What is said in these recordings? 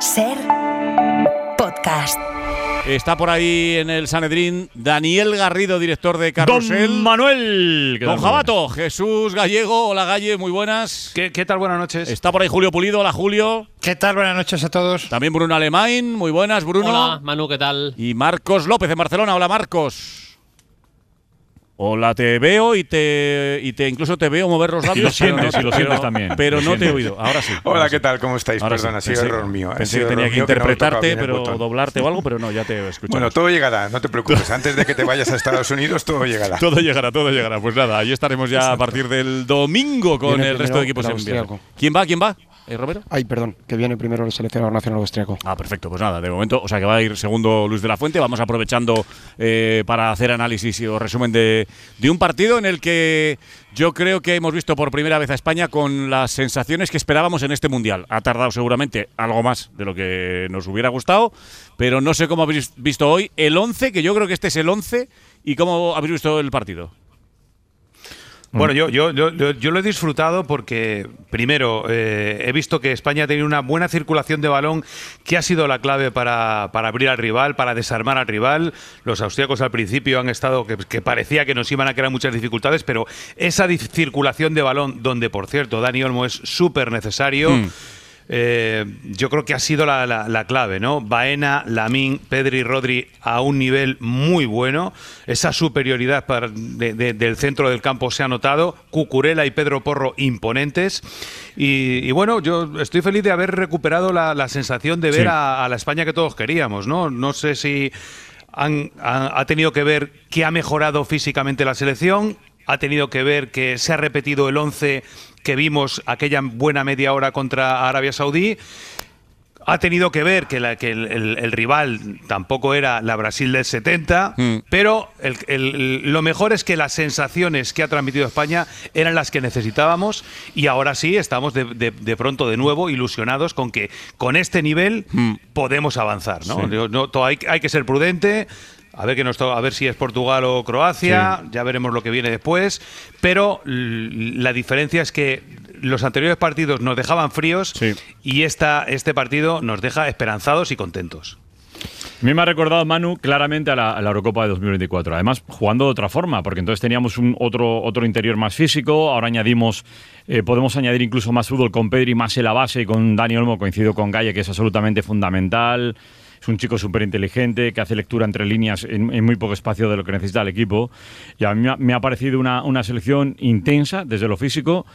SER Podcast. Está por ahí en el Sanedrín Daniel Garrido, director de Carrusel. Don Manuel. Don Jabato, Jesús Gallego. Hola, Galle, muy buenas. ¿Qué tal? Buenas noches. Está por ahí Julio Pulido. Hola, Julio. ¿Qué tal? Buenas noches a todos. También Bruno Alemán. Muy buenas, Bruno. Hola, Manu, ¿qué tal? Y Marcos López en Barcelona. Hola, Marcos. Hola, te veo y te incluso te veo mover los labios. Y lo sientes también. Pero no te he oído. Ahora sí. Hola, ¿qué tal? ¿Cómo estáis? Ahora Perdona, ha sí. sido error mío. Pensé que tenía que interpretarte, pero doblarte o algo, pero no, ya te escucho. Bueno, todo llegará, no te preocupes. Antes de que te vayas a Estados Unidos, todo llegará. Todo llegará. Pues nada, ahí estaremos ya a partir del domingo con el resto de equipos en viaje. ¿Quién va? ¿Romero? Ay, perdón, que viene primero el seleccionador nacional austriaco. Ah, perfecto, pues nada, de momento, o sea que va a ir segundo Luis de la Fuente. Vamos aprovechando para hacer análisis o resumen de un partido en el que yo creo que hemos visto por primera vez a España con las sensaciones que esperábamos en este Mundial. Ha tardado seguramente algo más de lo que nos hubiera gustado, pero no sé cómo habéis visto hoy el 11, que yo creo que este es el 11, y cómo habéis visto el partido. Bueno, yo lo he disfrutado porque, primero, he visto que España ha tenido una buena circulación de balón, que ha sido la clave para abrir al rival, para desarmar al rival. Los austríacos al principio han estado, que parecía que nos iban a crear muchas dificultades, pero esa circulación de balón, donde, por cierto, Dani Olmo es súper necesario, yo creo que ha sido la clave, ¿no? Baena, Lamine, Pedri, Rodri a un nivel muy bueno. Esa superioridad del centro del campo se ha notado. Cucurella y Pedro Porro imponentes. Y bueno, yo estoy feliz de haber recuperado la sensación de ver a la España que todos queríamos, ¿no? No sé si ha tenido que ver que ha mejorado físicamente la selección, ha tenido que ver que se ha repetido el 11 que vimos aquella buena media hora contra Arabia Saudí. Ha tenido que ver que el rival tampoco era la Brasil del 70, pero lo mejor es que las sensaciones que ha transmitido España eran las que necesitábamos, y ahora sí estamos de pronto de nuevo ilusionados con que con este nivel podemos avanzar, ¿no? Hay que ser prudente. A ver si es Portugal o Croacia, ya veremos lo que viene después, pero la diferencia es que los anteriores partidos nos dejaban fríos y este partido nos deja esperanzados y contentos. A mí me ha recordado, Manu, claramente a la Eurocopa de 2024. Además, jugando de otra forma, porque entonces teníamos otro interior más físico. Ahora podemos añadir incluso más fútbol con Pedri más en la base, y con Dani Olmo coincido con Galle, que es absolutamente fundamental. Es un chico súper inteligente, que hace lectura entre líneas en muy poco espacio de lo que necesita el equipo. Y a mí me ha parecido una selección intensa desde lo físico,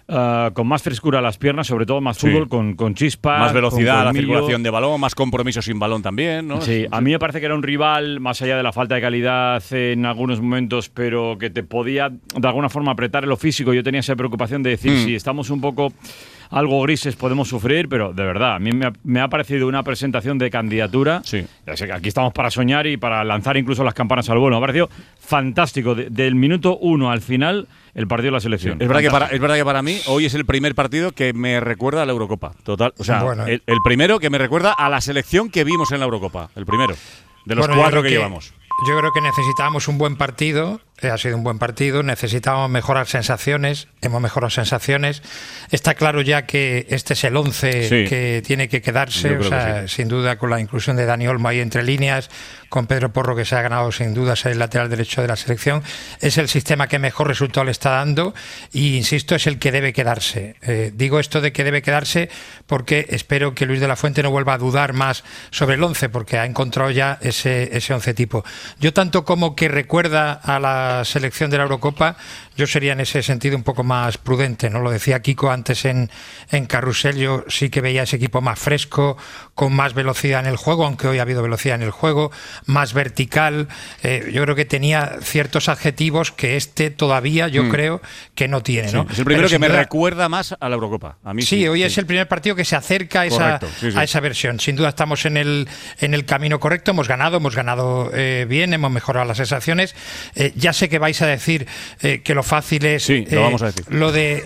con más frescura a las piernas, sobre todo más fútbol, con chispa. Más velocidad, la circulación de balón, más compromiso sin balón también, ¿no? Sí, a mí me parece que era un rival, más allá de la falta de calidad en algunos momentos, pero que te podía de alguna forma apretar en lo físico. Yo tenía esa preocupación de decir, si estamos un poco algo grises podemos sufrir, pero de verdad, a mí me ha parecido una presentación de candidatura. Sí. Aquí estamos para soñar y para lanzar incluso las campanas al vuelo. Me ha parecido fantástico. Del minuto 1 al final, el partido de la selección. Es verdad que para mí hoy es el primer partido que me recuerda a la Eurocopa. Total. O sea, bueno, el primero que me recuerda a la selección que vimos en la Eurocopa. El primero. De los 4 que llevamos. Yo creo que necesitábamos un buen partido. Ha sido un buen partido, necesitábamos mejorar sensaciones, hemos mejorado sensaciones. Está claro ya que este es el 11 que tiene que quedarse, o sea, sin duda, con la inclusión de Dani Olmo ahí entre líneas, con Pedro Porro, que se ha ganado sin duda ser el lateral derecho de la selección. Es el sistema que mejor resultado le está dando y, insisto, es el que debe quedarse. Digo esto de que debe quedarse porque espero que Luis de la Fuente no vuelva a dudar más sobre el 11, porque ha encontrado ya ese 11 tipo. Yo tanto como que recuerda a la selección de la Eurocopa, yo sería en ese sentido un poco más prudente, ¿no? Lo decía Kiko antes en Carrusel, yo sí que veía ese equipo más fresco, con más velocidad en el juego, aunque hoy ha habido velocidad en el juego, más vertical. Yo creo que tenía ciertos adjetivos que todavía yo creo que no tiene, ¿no? Es el primero que me recuerda más a la Eurocopa. A mí hoy es el primer partido que se acerca a esa versión. Sin duda estamos en el camino correcto, hemos ganado bien, hemos mejorado las sensaciones. Ya sé que vais a decir que lo fácil es lo vamos a decir. Lo de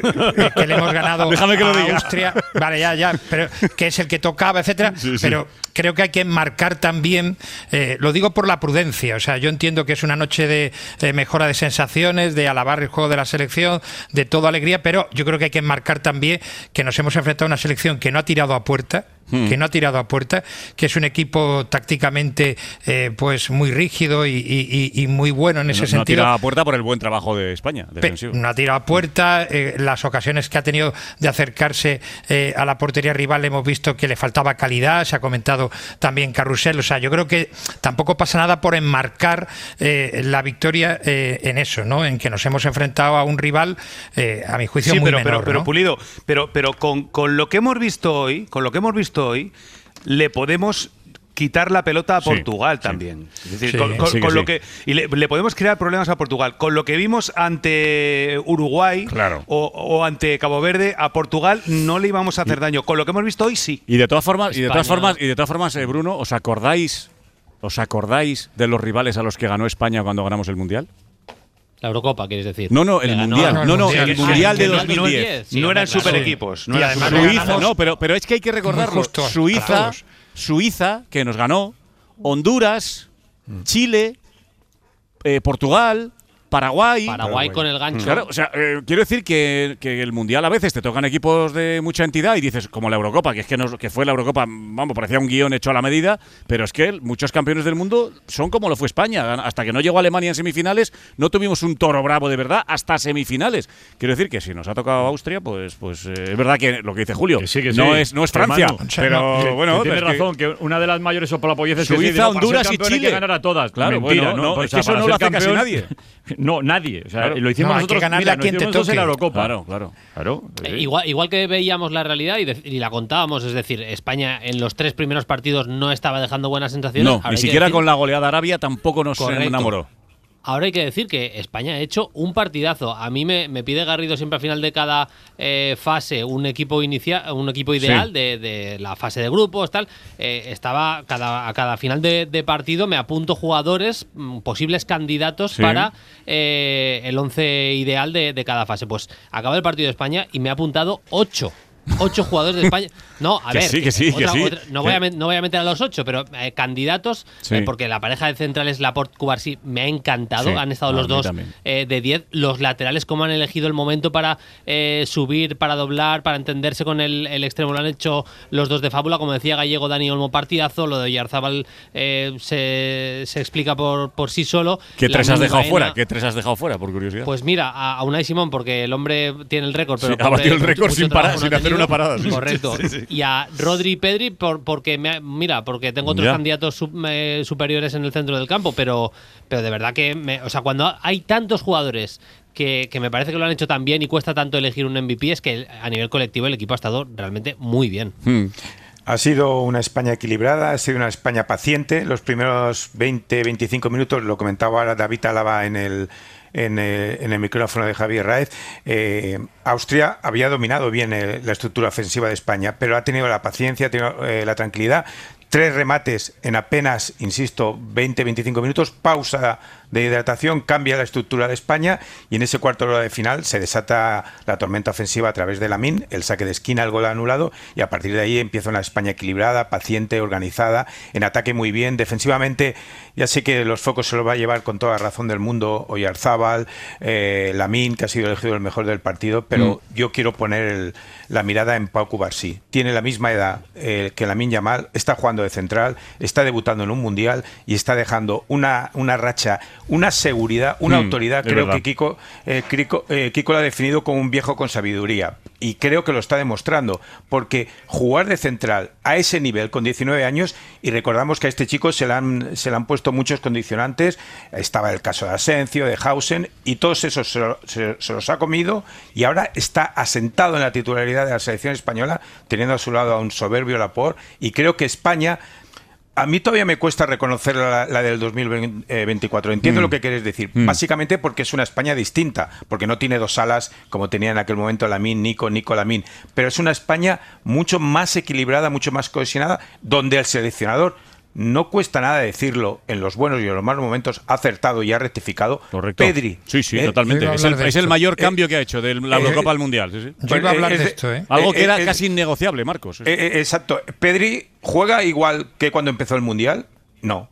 que le hemos ganado a Austria, vale, ya, pero que es el que tocaba, etcétera, pero creo que hay que marcar también, lo digo por la prudencia, o sea, yo entiendo que es una noche de mejora de sensaciones, de alabar el juego de la selección, de toda alegría, pero yo creo que hay que marcar también que nos hemos enfrentado a una selección que no ha tirado a puerta, que no ha tirado a puerta, que es un equipo tácticamente pues muy rígido y muy bueno en ese sentido. No ha tirado a puerta por el buen trabajo de España, defensivo. No ha tirado a puerta, las ocasiones que ha tenido de acercarse a la portería rival hemos visto que le faltaba calidad, se ha comentado también Carrusel, o sea, yo creo que tampoco pasa nada por enmarcar la victoria en eso, ¿no? En que nos hemos enfrentado a un rival, a mi juicio, muy menor, pero ¿no? Pulido, pero con lo que hemos visto hoy, le podemos quitar la pelota a Portugal también. Es decir, con lo que y le podemos crear problemas a Portugal. Con lo que vimos ante Uruguay o ante Cabo Verde, a Portugal no le íbamos a hacer daño. Con lo que hemos visto hoy, sí. Y de todas formas, Bruno, ¿os acordáis de los rivales a los que ganó España cuando ganamos el Mundial? La Eurocopa, ¿quieres decir? No, el Mundial. El Mundial de 2010. No eran super equipos. Y además Suiza, pero es que hay que recordarlo. Suiza, que nos ganó, Honduras, Chile, Portugal, Paraguay con el gancho. Claro, o sea, quiero decir que el Mundial a veces te tocan equipos de mucha entidad y dices, como la Eurocopa, que fue la Eurocopa, vamos, parecía un guión hecho a la medida, pero es que muchos campeones del mundo son como lo fue España. Hasta que no llegó Alemania en semifinales, no tuvimos un toro bravo de verdad hasta semifinales. Quiero decir que si nos ha tocado Austria, pues es verdad que lo que dice Julio, que no es Francia, pero bueno, tiene razón, que una de las mayores soplapolleces que Suiza, Honduras y Chile hay que ganar a todas. Claro, mentira, bueno, ¿no? es que eso no lo hace casi nadie. No, nadie. O sea, lo hicimos nosotros. Mira, Lo hicimos en la Eurocopa. Claro. Igual que veíamos la realidad y la contábamos, es decir, España en los 3 primeros partidos no estaba dejando buenas sensaciones. No, ni siquiera con la goleada Arabia tampoco nos enamoró. Ahora hay que decir que España ha hecho un partidazo. A mí me pide Garrido siempre al final de cada fase un equipo ideal de la fase de grupos, tal. Estaba a cada final de partido me apunto jugadores, posibles candidatos para el 11 ideal de cada fase. Pues acaba el partido de España y me ha apuntado 8 jugadores de España. No, a ver. No voy a meter a los 8, pero candidatos, porque la pareja de centrales Laporte-Cubarsí me ha encantado. Han estado los dos de 10. Los laterales, cómo han elegido el momento para subir, para doblar, para entenderse con el extremo. Lo han hecho los dos de fábula. Como decía Gallego, Dani Olmo, partidazo. Lo de Oyarzábal se explica por sí solo. ¿Qué tres has dejado fuera? Por curiosidad? Pues mira, a Unai Simón, porque el hombre tiene el récord. Pero ha batido el récord sin hacer una parada. Correcto. Y a Rodri y Pedri porque tengo otros candidatos superiores en el centro del campo, pero de verdad que cuando hay tantos jugadores que me parece que lo han hecho tan bien y cuesta tanto elegir un MVP, es que a nivel colectivo el equipo ha estado realmente muy bien. Ha sido una España equilibrada, ha sido una España paciente. Los primeros 20-25 minutos, lo comentaba ahora David Álava en el micrófono de Javier Raez, Austria había dominado bien la estructura ofensiva de España, pero ha tenido la paciencia, ha tenido la tranquilidad. 3 remates en apenas, insisto, 20-25 minutos, pausa de hidratación, cambia la estructura de España y en ese cuarto de hora de final se desata la tormenta ofensiva a través de Lamine, el saque de esquina, el gol anulado, y a partir de ahí empieza una España equilibrada, paciente, organizada, en ataque muy bien, defensivamente ya sé que los focos se los va a llevar con toda la razón del mundo Oyarzábal, Lamine, que ha sido elegido el mejor del partido, pero yo quiero poner la mirada en Pau Cubarsí. Tiene la misma edad que Lamine Yamal, está jugando de central, está debutando en un mundial y está dejando una racha, una seguridad, una autoridad. Creo que Kiko lo ha definido como un viejo con sabiduría y creo que lo está demostrando, porque jugar de central a ese nivel con 19 años, y recordamos que a este chico se le han puesto muchos condicionantes, estaba el caso de Asencio, de Hausen, y todos esos se los ha comido y ahora está asentado en la titularidad de la selección española, teniendo a su lado a un soberbio Laporte, y creo que España, a mí todavía me cuesta reconocer la del 2024. Entiendo lo que quieres decir. Básicamente porque es una España distinta, porque no tiene 2 alas como tenía en aquel momento Lamine, Nico Lamine. Pero es una España mucho más equilibrada, mucho más cohesionada, donde el seleccionador, no cuesta nada decirlo, en los buenos y en los malos momentos ha acertado y ha rectificado. Correcto. Pedri. Sí, totalmente. Es el mayor cambio que ha hecho de la Eurocopa al Mundial. Sí. Yo iba a hablar de esto, Algo que era casi innegociable, Marcos. Exacto. ¿Pedri juega igual que cuando empezó el Mundial? No.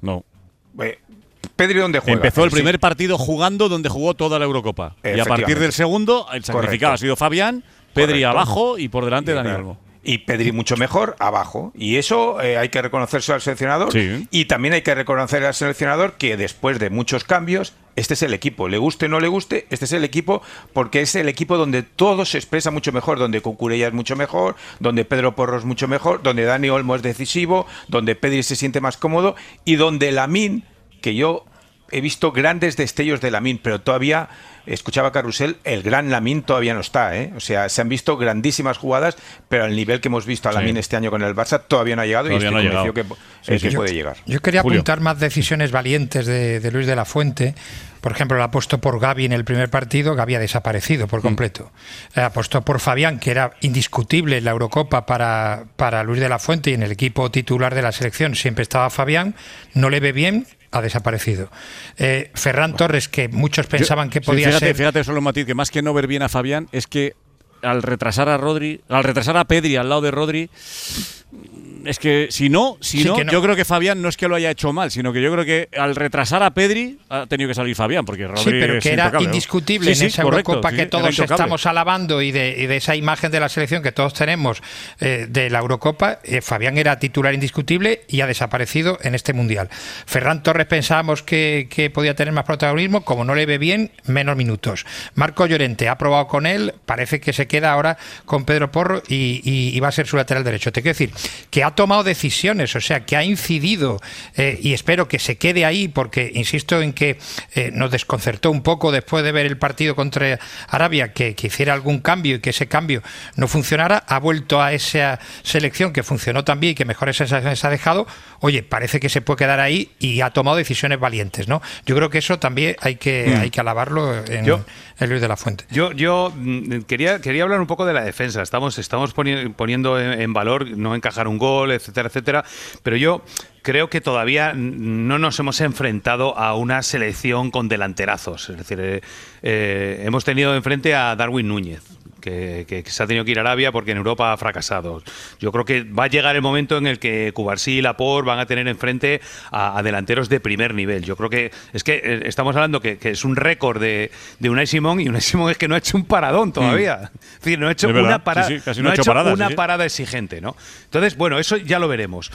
¿Pedri dónde juega? Empezó el primer partido jugando donde jugó toda la Eurocopa. Y a partir del segundo, el sacrificado ha sido Fabián, Pedri abajo y por delante Dani Olmo. Y Pedri mucho mejor abajo. Y eso hay que reconocerse al seleccionador. Sí. Y también hay que reconocer al seleccionador que después de muchos cambios, este es el equipo. Le guste o no le guste, este es el equipo, porque es el equipo donde todo se expresa mucho mejor, donde Cucurella es mucho mejor, donde Pedro Porro es mucho mejor, donde Dani Olmo es decisivo, donde Pedri se siente más cómodo y donde Lamine, que yo he visto grandes destellos de Lamine, pero todavía, escuchaba a Carrusel, el gran Lamine todavía no está, ¿eh? O sea, se han visto grandísimas jugadas, pero al nivel que hemos visto a Lamine este año con el Barça todavía no ha llegado, Todavía y estoy convencido que puede llegar. Yo quería Julio. apuntar más decisiones valientes de Luis de la Fuente. Por ejemplo, le apostó por Gavi en el primer partido, Gavi ha desaparecido por completo. Apostó por Fabián, que era indiscutible en la Eurocopa para Luis de la Fuente, y en el equipo titular de la selección siempre estaba Fabián, no le ve bien, ha desaparecido. Ferran Torres, que muchos pensaban que podía ser... Fíjate solo un matiz, que más que no ver bien a Fabián, es que al retrasar a Pedri al lado de Rodri, es que si no, yo creo que Fabián no es que lo haya hecho mal, sino que yo creo que al retrasar a Pedri ha tenido que salir Fabián, porque Rodri sí, pero que era intocable, indiscutible en esa Eurocopa que todos estamos alabando, y de esa imagen de la selección que todos tenemos de la Eurocopa. Fabián era titular indiscutible y ha desaparecido en este Mundial. Ferran Torres pensábamos que podía tener más protagonismo, como no le ve bien, menos minutos. Marco Llorente ha probado con él, parece que se queda ahora con Pedro Porro y va a ser su lateral derecho. Te quiero decir que ha tomado decisiones, o sea, que ha incidido, y espero que se quede ahí, porque insisto en que nos desconcertó un poco después de ver el partido contra Arabia, que hiciera algún cambio y que ese cambio no funcionara. Ha vuelto a esa selección que funcionó también y que mejores sensaciones ha dejado. Oye, parece que se puede quedar ahí y ha tomado decisiones valientes, ¿no? Yo creo que eso también hay que alabarlo en Luis de la Fuente. Yo quería hablar un poco de la defensa. Estamos poniendo en valor no encajar un gol, etcétera, etcétera, pero yo creo que todavía no nos hemos enfrentado a una selección con delanterazos. Es decir, hemos tenido enfrente a Darwin Núñez, que se ha tenido que ir a Arabia porque en Europa ha fracasado. Yo creo que va a llegar el momento en el que Cubarsí y Laporte van a tener enfrente a delanteros de primer nivel. Yo creo que estamos hablando que es un récord de Unai Simón, y Unai Simón es que no ha hecho un paradón todavía. Es decir, no ha hecho una parada, parada exigente, ¿no? Entonces, bueno, eso ya lo veremos.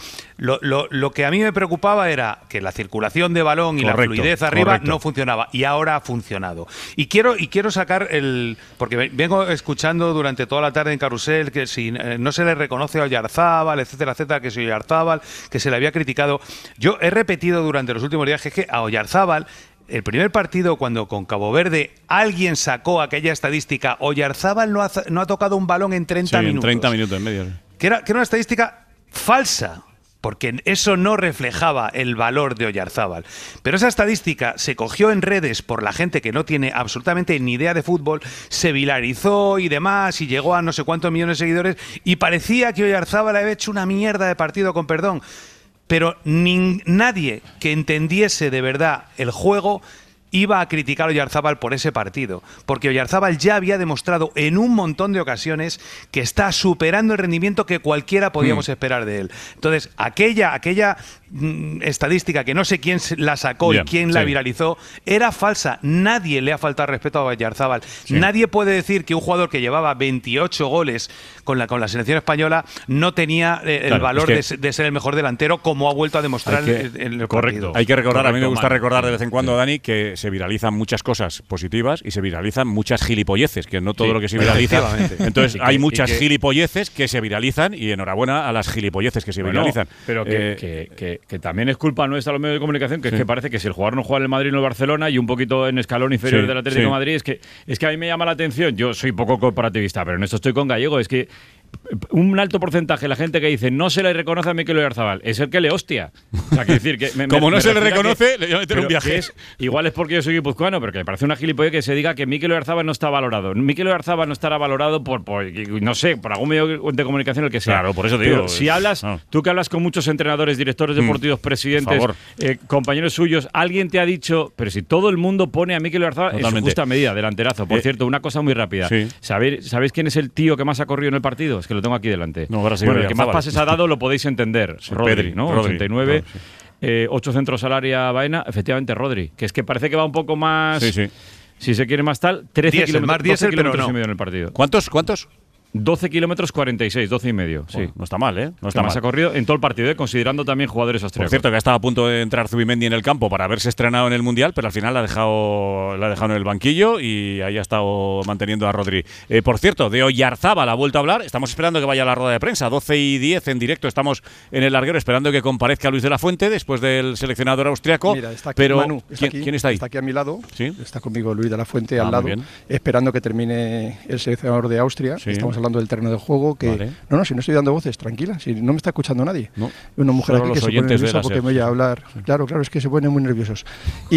Lo que a mí me preocupaba era que la circulación de balón y la fluidez arriba no funcionaba, y ahora ha funcionado. Y quiero sacar porque vengo escuchando durante toda la tarde en Carrusel que si no se le reconoce a Oyarzábal, etcétera, etcétera, que si Oyarzábal, que se le había criticado. Yo he repetido durante los últimos días que a Oyarzábal, el primer partido, cuando con Cabo Verde alguien sacó aquella estadística, Oyarzábal no ha tocado un balón en 30 minutos. En 30 minutos en medio. Que era una estadística falsa, porque eso no reflejaba el valor de Oyarzábal. Pero esa estadística se cogió en redes por la gente que no tiene absolutamente ni idea de fútbol, se viralizó y demás, y llegó a no sé cuántos millones de seguidores, y parecía que Oyarzábal había hecho una mierda de partido, con perdón. Pero nadie que entendiese de verdad el juego iba a criticar a Oyarzábal por ese partido, porque Oyarzábal ya había demostrado en un montón de ocasiones que está superando el rendimiento que cualquiera podíamos esperar de él. Entonces, aquella estadística que no sé quién la sacó y quién la viralizó, era falsa. Nadie le ha faltado respeto a Oyarzábal. Nadie puede decir que un jugador que llevaba 28 goles con la selección española no tenía el valor de ser el mejor delantero, como ha vuelto a demostrar en el partido. Hay que recordar, a mí me gusta recordar de vez en cuando, Dani, que se viralizan muchas cosas positivas y se viralizan muchas gilipolleces, que no todo lo que se viraliza. Entonces, hay muchas gilipolleces que se viralizan, y enhorabuena a las gilipolleces que se viralizan. Pero que también es culpa nuestra a los medios de comunicación, que es que parece que si el jugador no juega en el Madrid o en el Barcelona, y un poquito en escalón inferior del Atlético de Madrid, es que a mí me llama la atención. Yo soy poco corporativista, pero en esto estoy con Gallego. Es que un alto porcentaje de la gente que dice no se le reconoce a Mikel Oyarzabal es el que le hostia. O sea, quiero decir que como no se le reconoce, le voy a meter un viaje. Igual es porque yo soy guipuzcoano, pero que me parece una gilipollez que se diga que Mikel Oyarzabal no está valorado. Mikel Oyarzabal no estará valorado por no sé, por algún medio de comunicación, el que sea. Claro, por eso te digo. Si hablas, tú que hablas con muchos entrenadores, directores deportivos, presidentes, compañeros suyos, alguien te ha dicho, pero si todo el mundo pone a Mikel Oyarzabal en su justa medida, delanterazo. Por cierto, una cosa muy rápida. ¿Sabéis quién es el tío que más ha corrido en el partido? Es que lo tengo aquí delante. No, ahora sí, bueno, el que más pases ha dado lo podéis entender. Rodri, ¿no? Rodri, 89. 8 centros al área Baena. Efectivamente, Rodri. Que es que parece que va un poco más… Si se quiere más tal, 13 kilómetros y medio en el partido. ¿Cuántos? 12 kilómetros 46, 12 y medio. Bueno, sí. No está mal, ¿eh? No está Además mal. ha corrido en todo el partido, considerando también jugadores Por austríacos. cierto, que ha estado a punto de entrar Zubimendi en el campo para haberse estrenado en el Mundial, pero al final la ha dejado en el banquillo y ahí ha estado manteniendo a Rodri. Por cierto, de Oyarzábal ha vuelto a hablar. Estamos esperando que vaya a la rueda de prensa. 12:10 en directo. Estamos en el larguero esperando que comparezca Luis de la Fuente después del seleccionador austriaco. Mira, está aquí pero Manu. ¿quién está ahí? Está aquí a mi lado. ¿Sí? Está conmigo Luis de la Fuente Ah, al lado, muy bien. esperando que termine el seleccionador de Austria. Sí. Estamos hablando del terreno de juego. Que Vale. no, si no estoy dando voces, tranquila, si no me está escuchando nadie. No. Una mujer Solo aquí que los se pone oyentes de nerviosa la porque SER, me oye sí. hablar. Claro, es que se ponen muy nerviosos.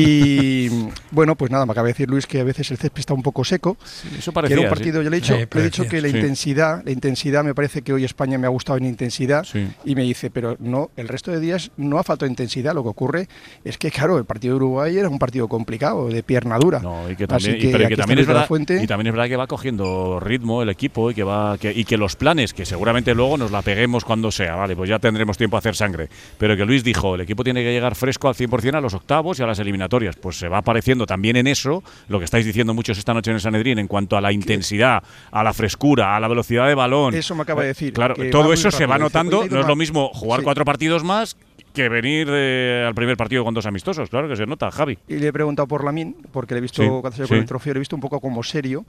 Y bueno, pues nada, me acaba de decir Luis que a veces el césped está un poco seco. Eso Que parecía. era un partido, yo le he dicho, Sí, le he dicho parecía, que la intensidad me parece que hoy España me ha gustado en intensidad. Sí. Y me dice, pero no, el resto de días no ha faltado intensidad. Lo que ocurre es que, claro, el partido de Uruguay era un partido complicado, de pierna dura. No, y que Así también, pero aquí que está también Luis es de la verdad, Fuente. y también es verdad que va cogiendo ritmo el equipo y que los planes, que seguramente luego nos la peguemos cuando sea, vale, pues ya tendremos tiempo a hacer sangre. Pero que Luis dijo, el equipo tiene que llegar fresco al 100% a los octavos y a las eliminatorias. Pues se va apareciendo también en eso, lo que estáis diciendo muchos esta noche en el Sanedrín, en cuanto a la intensidad, a la frescura, a la velocidad de balón. Eso me acaba de decir. Claro, que todo va muy eso se rápido. va Dice, notando, "Hoy he ido no es más". lo mismo jugar Sí. 4 partidos más que venir al primer partido con 2 amistosos, claro que se nota, Javi. Y le he preguntado por Lamine, porque le he visto, Sí, cuando se sí. con el trofeo, le he visto un poco como serio.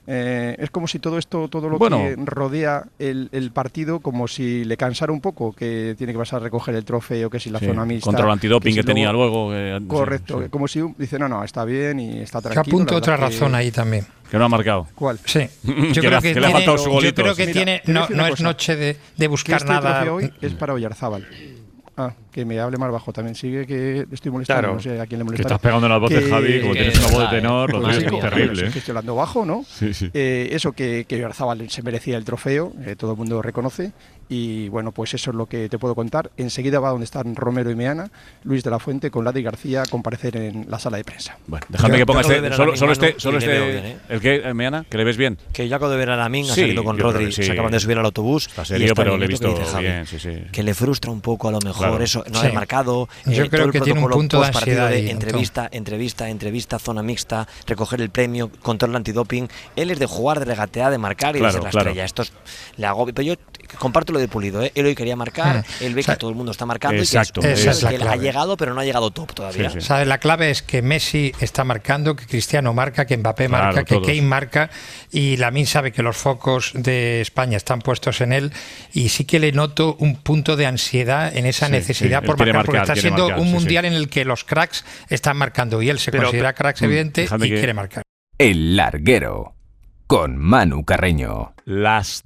Es como si todo lo Bueno. que rodea el partido, como si le cansara un poco, que tiene que pasar a recoger el trofeo, que si la Sí, zona mixta. contra el antidoping que si tenía luego- luego. Correcto, sí, sí. como si dice, no, está bien y está Yo tranquilo. apunto la otra verdad que- razón ahí también. Que no ha marcado. ¿Cuál? Sí. Que le ha faltado su golito. Yo creo que Mira, tiene, te voy a no, decir no una es cosa. noche de Que buscar este nada. trofeo hoy es para Oyarzábal. Que me hable más bajo también. Sigue que le estoy molestando, Claro. no sé a quién le Que molesta. estás pegando en las voces, Javi, como que- tienes una voz de que- tenor, lo Pues tienes sí, es claro, terrible. Es que estoy hablando bajo, ¿no? Sí, sí. Eso que Oyarzábal se merecía el trofeo, todo el mundo reconoce. Y bueno, pues eso es lo que te puedo contar. Enseguida va donde están Romero y Meana, Luis de la Fuente con Ladi García a comparecer en la sala de prensa. Bueno, déjame que ponga acabo de ver a solo Lamine, este. Manu, Solo y le veo este bien, ¿eh? ¿El qué, Meana? ¿Que le ves bien? Que yo acabo de ver a Lamine, ha Sí, salido con yo creo Rodri, que sí. se acaban de subir al autobús. Está y serio, está pero bien, le he es lo que visto dice Javi, bien, sí, sí. que le frustra un poco a lo mejor Claro. eso, no Sí. haber marcado. Yo todo creo el que tiene un protocolo punto de postpartido ansiedad ahí, entrevista, zona mixta, recoger el premio, control antidoping. Él es de jugar, de regatear, de marcar y Claro, de ser la claro. estrella. Esto le agobia. Pero yo comparto lo de Pulido, ¿eh? Él hoy quería marcar, él ve O sea, que todo el mundo está marcando exacto, y que, esa es la que él ha clave. llegado, pero no ha llegado top todavía. Sí, sí. ¿Sabes? La clave es que Messi está marcando, que Cristiano marca, que Mbappé Claro, marca, que todos. Kane marca, y Lamine sabe que los focos de España están puestos en él, y sí que le noto un punto de ansiedad en esa Sí, necesidad sí, por él quiere marcar, porque marcar, está quiere siendo marcar, un sí, mundial en el que los cracks están marcando, y él se Pero- considera cracks evidente déjame y que- quiere marcar. El Larguero, con Manu Carreño. Las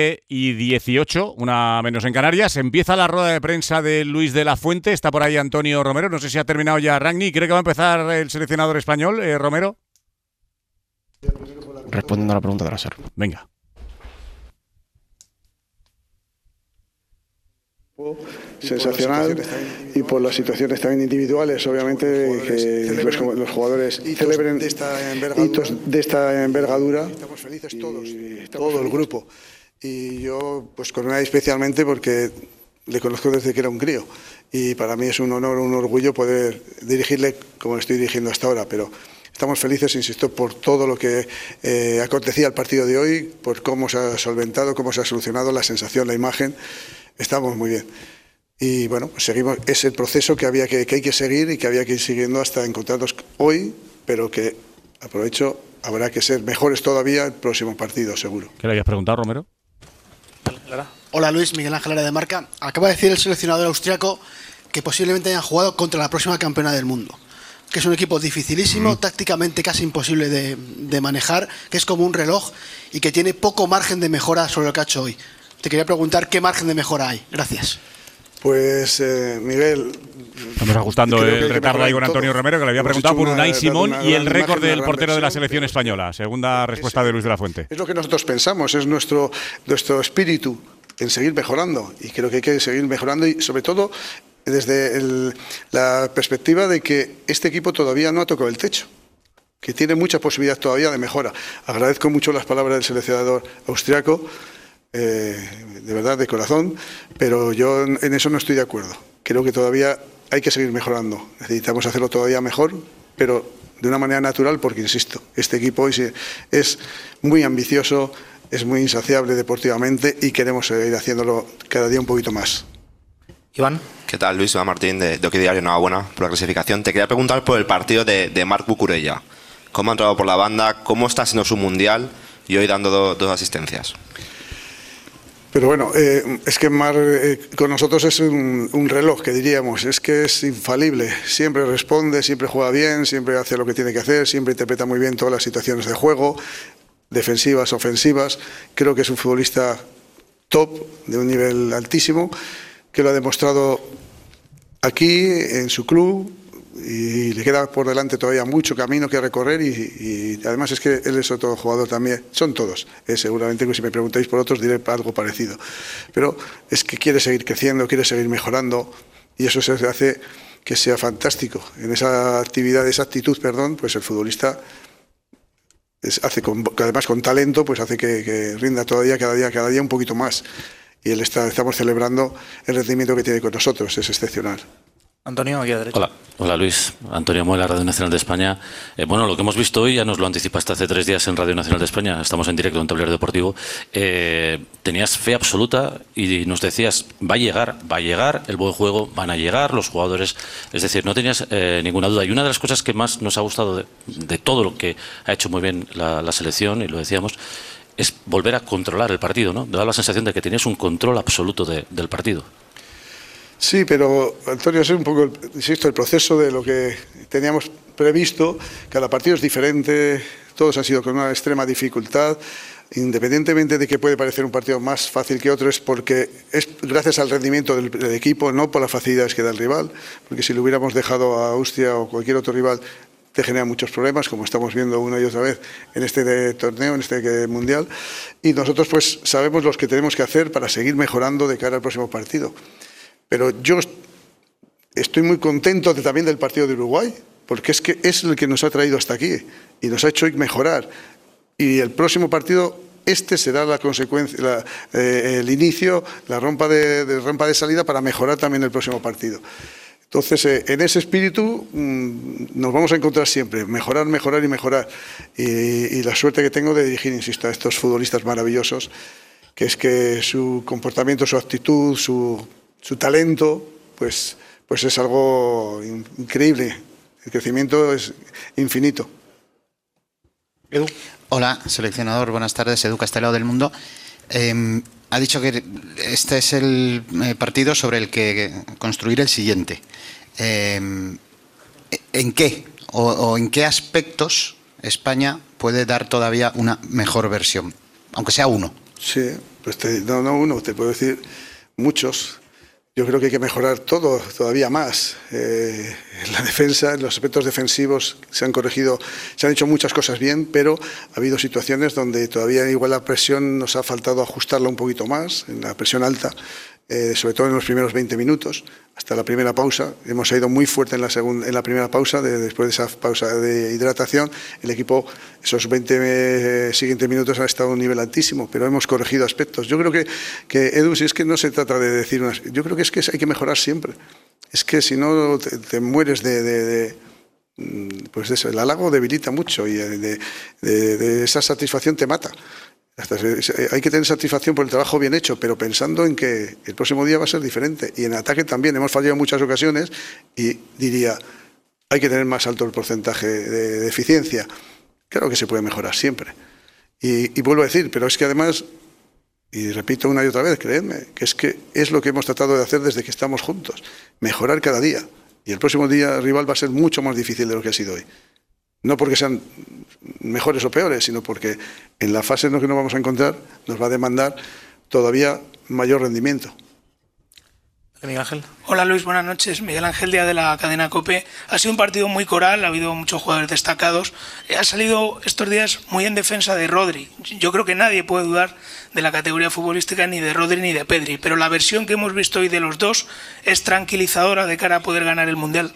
12:18, una menos en Canarias. Empieza la rueda de prensa de Luis de la Fuente. Está por ahí Antonio Romero. No sé si ha terminado ya Ragni. ¿Cree que va a empezar el seleccionador español, Romero? Respondiendo a la pregunta de la SER. Venga. Sensacional y por las situaciones también individuales, obviamente, que los jugadores celebren hitos de esta envergadura. Estamos felices todos, todo el grupo. Y yo, pues con él especialmente porque le conozco desde que era un crío. Y para mí es un honor, un orgullo poder dirigirle como le estoy dirigiendo hasta ahora. Pero estamos felices, insisto, por todo lo que acontecía el partido de hoy, por cómo se ha solventado, cómo se ha solucionado, la sensación, la imagen. Estamos muy bien. Y bueno, pues seguimos, es el proceso que hay que seguir y que había que ir siguiendo hasta encontrarnos hoy, pero que, aprovecho, habrá que ser mejores todavía el próximo partido, seguro. ¿Qué le habías preguntado, Romero? Hola Luis, Miguel Ángel Lara de Marca. Acaba de decir el seleccionador austriaco que posiblemente hayan jugado contra la próxima campeona del mundo, que es un equipo dificilísimo, tácticamente casi imposible de manejar, que es como un reloj y que tiene poco margen de mejora sobre lo que ha hecho hoy. Te quería preguntar qué margen de mejora hay. Gracias. Pues, Miguel... Estamos ajustando creo que hay el que retardo ahí con mejorar Antonio todo. Romero, que le había Hemos preguntado hecho por Unai Simón una y el gran récord imagen, del una portero gran de la versión, selección pero- española. Segunda respuesta de Luis de la Fuente. Es lo que nosotros pensamos, es nuestro espíritu en seguir mejorando. Y creo que hay que seguir mejorando y sobre todo desde la perspectiva de que este equipo todavía no ha tocado el techo, que tiene mucha posibilidad todavía de mejora. Agradezco mucho las palabras del seleccionador austriaco, de verdad, de corazón, pero yo en eso no estoy de acuerdo. Creo que todavía hay que seguir mejorando. Necesitamos hacerlo todavía mejor, pero de una manera natural, porque, insisto, este equipo hoy es muy ambicioso, es muy insaciable deportivamente y queremos seguir haciéndolo cada día un poquito más. Iván. ¿Qué tal, Luis? Iván Martín, de Hockey Diario. Enhorabuena por la clasificación. Te quería preguntar por el partido de Marc Cucurella. ¿Cómo ha entrado por la banda? ¿Cómo está siendo su mundial? Y hoy dando dos asistencias. Pero bueno, es que Mar con nosotros es un reloj, que diríamos, es que es infalible, siempre responde, siempre juega bien, siempre hace lo que tiene que hacer, siempre interpreta muy bien todas las situaciones de juego, defensivas, ofensivas. Creo que es un futbolista top, de un nivel altísimo, que lo ha demostrado aquí, en su club, y le queda por delante todavía mucho camino que recorrer y además es que él es otro jugador también, son todos, seguramente que si me preguntáis por otros diré algo parecido, pero es que quiere seguir creciendo, quiere seguir mejorando y eso se hace que sea fantástico. En esa actividad, esa actitud, pues el futbolista además con talento, pues hace que rinda todavía cada día un poquito más y estamos celebrando el rendimiento que tiene con nosotros, es excepcional. Antonio, aquí a la derecha. Hola Luis, Antonio Muela, Radio Nacional de España. Bueno, lo que hemos visto hoy ya nos lo anticipaste hace 3 días en Radio Nacional de España, estamos en directo en Tablero Deportivo. Tenías fe absoluta y nos decías, va a llegar el buen juego, van a llegar los jugadores, es decir, no tenías ninguna duda. Y una de las cosas que más nos ha gustado de todo lo que ha hecho muy bien la selección, y lo decíamos, es volver a controlar el partido, ¿no? Da la sensación de que tenías un control absoluto del partido. Sí, pero Antonio, es un poco, insisto, el proceso de lo que teníamos previsto. Cada partido es diferente, todos han sido con una extrema dificultad. Independientemente de que puede parecer un partido más fácil que otro, es porque es gracias al rendimiento del equipo, no por las facilidades que da el rival, porque si lo hubiéramos dejado a Austria o cualquier otro rival, te genera muchos problemas, como estamos viendo una y otra vez en este torneo, en este mundial. Y nosotros pues sabemos lo que tenemos que hacer para seguir mejorando de cara al próximo partido. Pero yo estoy muy contento también del partido de Uruguay, porque es que es el que nos ha traído hasta aquí y nos ha hecho mejorar. Y el próximo partido, será la consecuencia, el inicio, la rampa de salida para mejorar también el próximo partido. Entonces, en ese espíritu nos vamos a encontrar siempre, mejorar, mejorar y mejorar. Y la suerte que tengo de dirigir, insisto, a estos futbolistas maravillosos, que es que su comportamiento, su actitud, su talento, pues es algo increíble. El crecimiento es infinito. Edu. Hola, seleccionador, buenas tardes, Edu Castelao del Mundo. Ha dicho que este es el partido sobre el que construir el siguiente. ¿En qué o en qué aspectos España puede dar todavía una mejor versión? Aunque sea uno. Sí, pues no uno, te puedo decir muchos. Yo creo que hay que mejorar todo, todavía más. En la defensa, en los aspectos defensivos se han corregido, se han hecho muchas cosas bien, pero ha habido situaciones donde todavía igual la presión nos ha faltado ajustarla un poquito más, en la presión alta, sobre todo en los primeros 20 minutos, hasta la primera pausa. Hemos ido muy fuerte en la primera pausa, después de esa pausa de hidratación. El equipo, esos 20 siguientes minutos ha estado a un nivel altísimo, pero hemos corregido aspectos. Yo creo que Edu, si es que no se trata de decir yo creo que es que hay que mejorar siempre. Es que si no te mueres pues eso, el halago debilita mucho y de esa satisfacción te mata. Hay que tener satisfacción por el trabajo bien hecho, pero pensando en que el próximo día va a ser diferente. Y en ataque también hemos fallado en muchas ocasiones y diría, hay que tener más alto el porcentaje de eficiencia. Claro que se puede mejorar siempre. Y vuelvo a decir, pero es que además, y repito una y otra vez, creedme, que es lo que hemos tratado de hacer desde que estamos juntos, mejorar cada día. Y el próximo día el rival va a ser mucho más difícil de lo que ha sido hoy. No porque sean mejores o peores, sino porque en la fase en la que nos vamos a encontrar nos va a demandar todavía mayor rendimiento. Miguel Ángel. Hola Luis, buenas noches. Miguel Ángel, día de la cadena COPE. Ha sido un partido muy coral, ha habido muchos jugadores destacados. Ha salido estos días muy en defensa de Rodri. Yo creo que nadie puede dudar de la categoría futbolística ni de Rodri ni de Pedri, pero la versión que hemos visto hoy de los dos es tranquilizadora de cara a poder ganar el Mundial.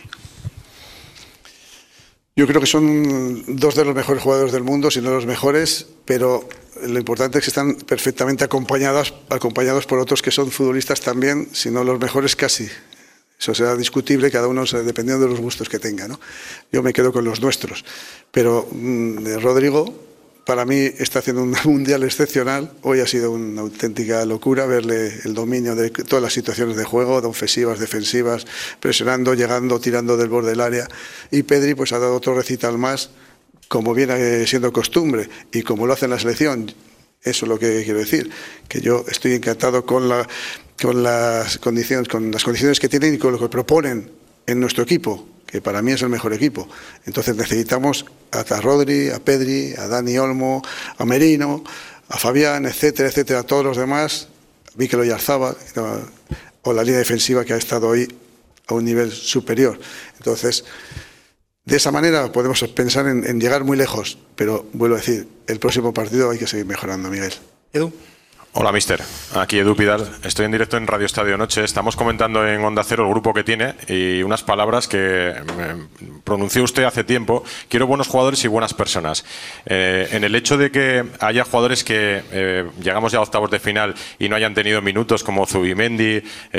Yo creo que son dos de los mejores jugadores del mundo, si no los mejores, pero lo importante es que están perfectamente acompañados por otros que son futbolistas también, si no los mejores casi. Eso será discutible, cada uno dependiendo de los gustos que tenga, ¿no? Yo me quedo con los nuestros. Pero Rodrigo, para mí está haciendo un mundial excepcional. Hoy ha sido una auténtica locura verle el dominio de todas las situaciones de juego, de ofensivas, defensivas, presionando, llegando, tirando del borde del área. Y Pedri pues ha dado otro recital más, como viene siendo costumbre y como lo hace en la selección. Eso es lo que quiero decir, que yo estoy encantado con las condiciones que tienen y con lo que proponen en nuestro equipo, que para mí es el mejor equipo. Entonces necesitamos a Rodri, a Pedri, a Dani Olmo, a Merino, a Fabián, etcétera, etcétera, a todos los demás, Mikel Oyarzabal, o la línea defensiva que ha estado hoy a un nivel superior. Entonces, de esa manera podemos pensar en llegar muy lejos, pero vuelvo a decir, el próximo partido hay que seguir mejorando, Miguel. Edu. Hola, mister. Aquí Edu Pidal. Estoy en directo en Radio Estadio Noche. Estamos comentando en Onda Cero el grupo que tiene y unas palabras que pronunció usted hace tiempo. Quiero buenos jugadores y buenas personas. En el hecho de que haya jugadores que llegamos ya a octavos de final y no hayan tenido minutos, como Zubimendi,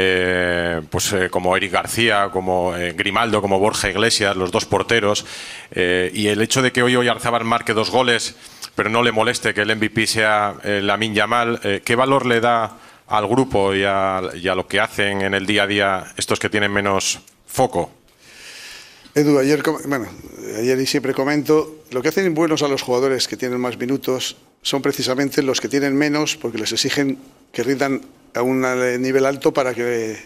como Eric García, como Grimaldo, como Borja Iglesias, los dos porteros, y el hecho de que hoy Oyarzabal marque 2 goles, pero no le moleste que el MVP sea Lamine Yamal, ¿qué valor le da al grupo y a lo que hacen en el día a día estos que tienen menos foco? Edu, ayer y siempre comento, lo que hacen buenos a los jugadores que tienen más minutos son precisamente los que tienen menos, porque les exigen que rindan a un nivel alto para que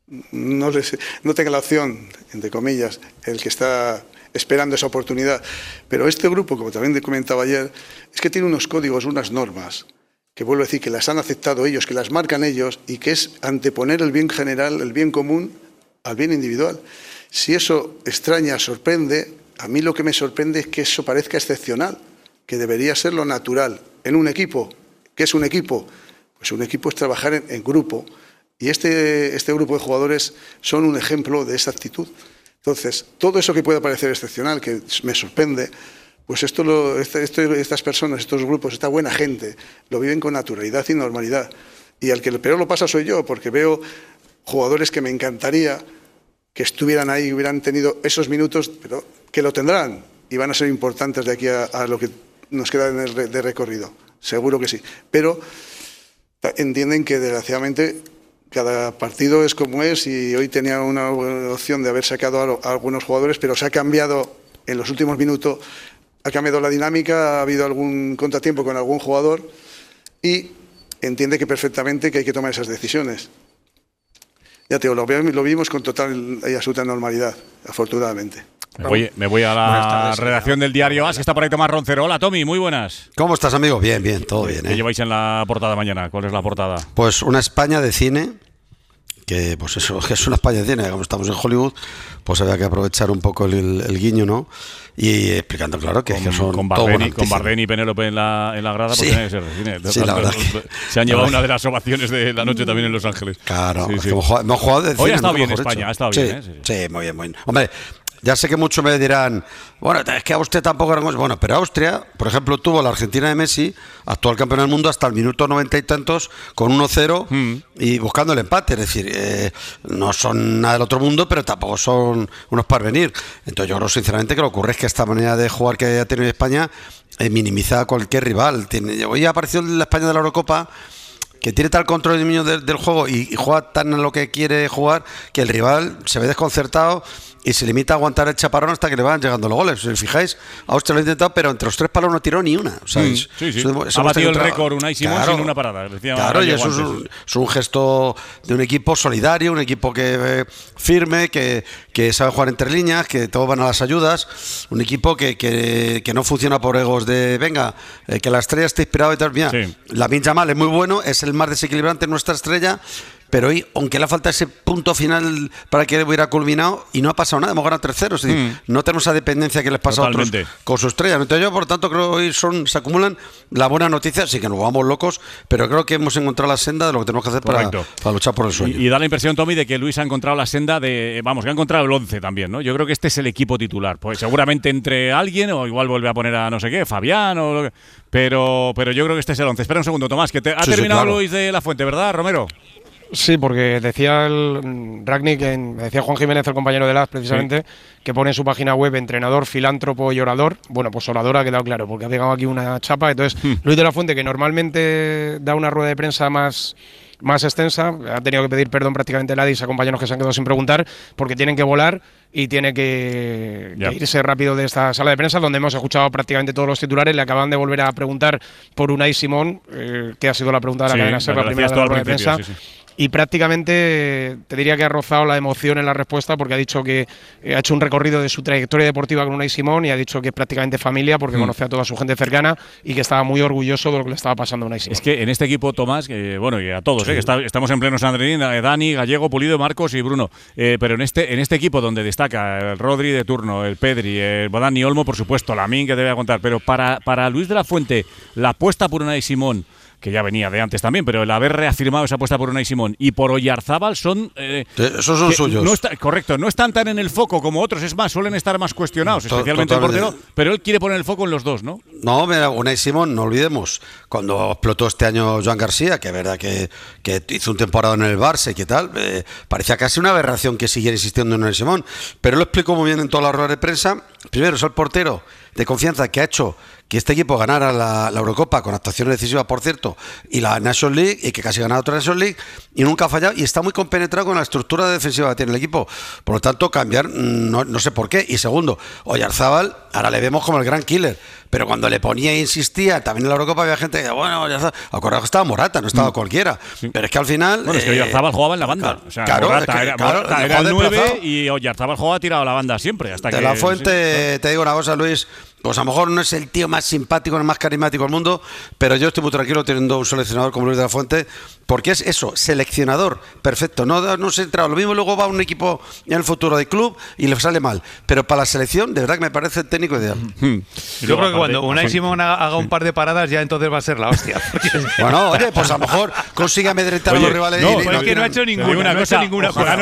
no tenga la opción, entre comillas, el que está esperando esa oportunidad. Pero este grupo, como también comentaba ayer, es que tiene unos códigos, unas normas, que vuelvo a decir que las han aceptado ellos, que las marcan ellos, y que es anteponer el bien general, el bien común, al bien individual. Si eso extraña, sorprende, a mí lo que me sorprende es que eso parezca excepcional, que debería ser lo natural en un equipo. ¿Qué es un equipo? Pues un equipo es trabajar en grupo, y este grupo de jugadores son un ejemplo de esa actitud. Entonces, todo eso que puede parecer excepcional, que me sorprende, pues estas personas, estos grupos, esta buena gente, lo viven con naturalidad y normalidad. Y al que peor lo pasa soy yo, porque veo jugadores que me encantaría que estuvieran ahí y hubieran tenido esos minutos, pero que lo tendrán y van a ser importantes de aquí a lo que nos queda de recorrido. Seguro que sí. Pero entienden que, desgraciadamente, cada partido es como es, y hoy tenía una opción de haber sacado a algunos jugadores, pero se ha cambiado en los últimos minutos, ha cambiado la dinámica, ha habido algún contratiempo con algún jugador y entiende que perfectamente que hay que tomar esas decisiones. Ya te digo, lo vimos con total y absoluta normalidad, afortunadamente. Me voy a la redacción del diario AS, que está por ahí Tomás Roncero. Hola, Tommy, muy buenas. ¿Cómo estás, amigo? Bien, todo bien. ¿Qué lleváis en la portada mañana? ¿Cuál es la portada? Pues una España de cine, que pues eso, que es una España de cine, como estamos en Hollywood, pues había que aprovechar un poco el guiño, ¿no? Y explicando, claro, que son con Bardem y Penélope en la grada, porque tiene que ser de cine. Sí, la verdad que se han llevado una de las ovaciones de la noche también en Los Ángeles. Claro, sí, sí. Hemos jugado de cine. Hoy ha estado bien España, ha estado bien. Sí, muy bien, muy bien. Hombre, ya sé que muchos me dirán, bueno, es que Austria tampoco era... Bueno, pero Austria, por ejemplo, tuvo la Argentina de Messi, actual campeón del mundo, hasta el minuto 90 y tantos, con 1-0 y buscando el empate. Es decir, no son nada del otro mundo, pero tampoco son unos parvenir. Entonces yo creo sinceramente que lo que ocurre es que esta manera de jugar que ha tenido España minimiza a cualquier rival. Hoy ha aparecido la España de la Eurocopa, que tiene tal control del juego y juega tan en lo que quiere jugar, que el rival se ve desconcertado y se limita a aguantar el chaparrón hasta que le van llegando los goles. Si os fijáis, Austria lo ha intentado, pero entre los 3 palos no tiró ni una. O sea, ha batido el récord Unai Simón sin una parada. Claro, y eso es un gesto de un equipo solidario, un equipo que firme, que sabe jugar entre líneas, que todos van a las ayudas, un equipo que no funciona por egos de venga, que la estrella esté inspirada y tal. Mira, Lamine Yamal es muy bueno, es el más desequilibrante en nuestra estrella, pero hoy, aunque le falta ese punto final para que hubiera culminado, y no ha pasado nada, hemos ganado 3-0, es decir, no tenemos esa dependencia que les pasa a otros con su estrella. Entonces yo, por tanto, creo que hoy se acumulan la buena noticia, sí que nos vamos locos, pero creo que hemos encontrado la senda de lo que tenemos que hacer para luchar por el sueño. Y da la impresión, Tommy, de que Luis ha encontrado la senda que ha encontrado el 11 también, ¿no? Yo creo que este es el equipo titular, pues seguramente entre alguien, o igual vuelve a poner a no sé qué, Fabián, o lo que, pero yo creo que este es el 11. Espera un segundo, Tomás, que ha terminado claro. Luis de la Fuente, ¿verdad, Romero? Sí, porque decía el Ragnick, decía Juan Jiménez, el compañero de LAS, precisamente, que pone en su página web entrenador, filántropo y orador. Bueno, pues orador ha quedado claro, porque ha pegado aquí una chapa. Entonces, Luis de la Fuente, que normalmente da una rueda de prensa más extensa, ha tenido que pedir perdón prácticamente a Ladis, a compañeros que se han quedado sin preguntar, porque tienen que volar y tiene que irse rápido de esta sala de prensa, donde hemos escuchado prácticamente todos los titulares. Le acaban de volver a preguntar por Unai Simón, que ha sido la pregunta de la cadena SER, la primera de la rueda de prensa. Y prácticamente te diría que ha rozado la emoción en la respuesta, porque ha dicho que ha hecho un recorrido de su trayectoria deportiva con Unai Simón y ha dicho que es prácticamente familia, porque conoce a toda su gente cercana y que estaba muy orgulloso de lo que le estaba pasando a Unai Simón. Es que en este equipo, Tomás, bueno, y a todos, que estamos en pleno Sandrín, Dani, Gallego, Pulido, Marcos y Bruno, pero en este equipo donde destaca el Rodri de turno, el Pedri, el Dani Olmo, por supuesto, Lamine, que te voy a contar, pero para Luis de la Fuente, la apuesta por Unai Simón, que ya venía de antes también, pero el haber reafirmado esa apuesta por Unai Simón y por Oyarzábal son… esos son suyos. Correcto, no están tan en el foco como otros, es más, suelen estar más cuestionados, especialmente el portero, pero él quiere poner el foco en los dos, ¿no? No, mira, Unai Simón, no olvidemos, cuando explotó este año Joan García, que es verdad que hizo un temporada en el Barça y que tal, parecía casi una aberración que siguiera insistiendo en Unai Simón, pero lo explicó muy bien en todas las ruedas de prensa. Primero, es el portero de confianza que ha hecho que este equipo ganara la Eurocopa con actuaciones decisivas, por cierto, y la Nations League, y que casi ganara otra Nations League, y nunca ha fallado, y está muy compenetrado con la estructura defensiva que tiene el equipo. Por lo tanto, cambiar, no sé por qué. Y segundo, Oyarzábal, ahora le vemos como el gran killer, pero cuando le ponía e insistía, también en la Eurocopa había gente que decía, bueno, Oyarzábal, acordado que estaba Morata, no estaba cualquiera. Pero es que al final… Bueno, es que Oyarzábal jugaba en la banda. O sea, claro, Morata era el 9 y Oyarzábal jugaba tirado a la banda siempre. Hasta de la Fuente, te digo una cosa, Luis, pues a lo mejor no es el tío más simpático, el más carismático del mundo, pero yo estoy muy tranquilo teniendo un seleccionador como Luis de la Fuente, porque es eso, seleccionador perfecto. No se entra, lo mismo luego va a un equipo en el futuro de club y le sale mal, pero para la selección de verdad que me parece el técnico ideal. Yo creo que cuando Unai Simón haga un par de paradas ya entonces va a ser la hostia. Bueno, oye, pues a lo mejor consigue amedrentar a los rivales. No, es que no ha hecho ninguna. Ojalá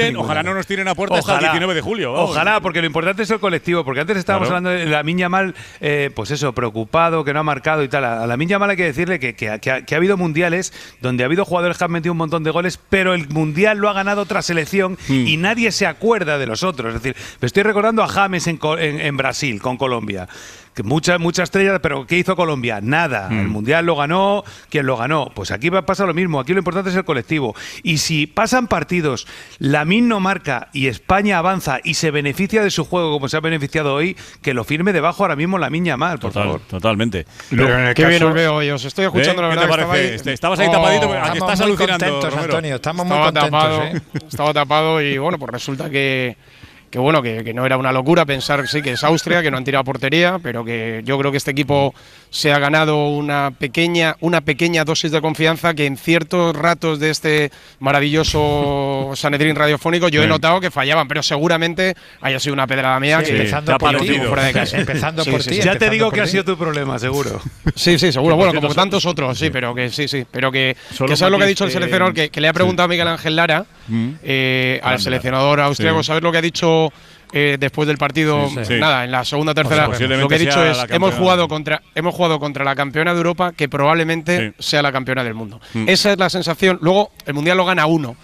no nos tiren a puerta hasta el 19 de julio. Vamos. Ojalá, porque lo importante es el colectivo, porque antes estábamos hablando de Lamine Yamal, pues eso, preocupado, que no ha marcado y tal. A Lamine Yamal hay que decirle que ha habido mundiales donde ha habido jugadores que han metido un montón de goles, pero el mundial lo ha ganado otra selección y nadie se acuerda de los otros. Es decir, me estoy recordando a James en Brasil con Colombia. Mucha estrella, pero ¿qué hizo Colombia? Nada. El Mundial lo ganó. ¿Quién lo ganó? Pues aquí pasa lo mismo. Aquí lo importante es el colectivo. Y si pasan partidos, Lamine no marca y España avanza y se beneficia de su juego como se ha beneficiado hoy, que lo firme debajo ahora mismo Lamine Yamal, por favor. Totalmente. Qué bien os veo hoy. Os estoy escuchando, la verdad. ¿Qué te parece? Estabas ahí tapadito, aquí estás alucinando. Contentos, Antonio. Estamos muy contentos. Estaba tapado y bueno, pues resulta que no era una locura pensar sí que es Austria, que no han tirado portería, pero que yo creo que este equipo se ha ganado una pequeña dosis de confianza que en ciertos ratos de este maravilloso Sanedrín radiofónico yo he notado que fallaban, pero seguramente haya sido una pedrada mía que empezando por ti, fuera de casa. Empezando por ti. Ya te digo que ha sido tu problema, seguro. Sí, seguro. Bueno, como tantos otros, pero que pero que sabes lo que ha dicho el seleccionador, que le ha preguntado a Miguel Ángel Lara, al seleccionador austriaco, ¿sabes lo que ha dicho después del partido? Nada, en la segunda o tercera, lo que he dicho es hemos jugado contra la campeona de Europa, que probablemente sea la campeona del mundo. Esa es la sensación. Luego el mundial lo gana uno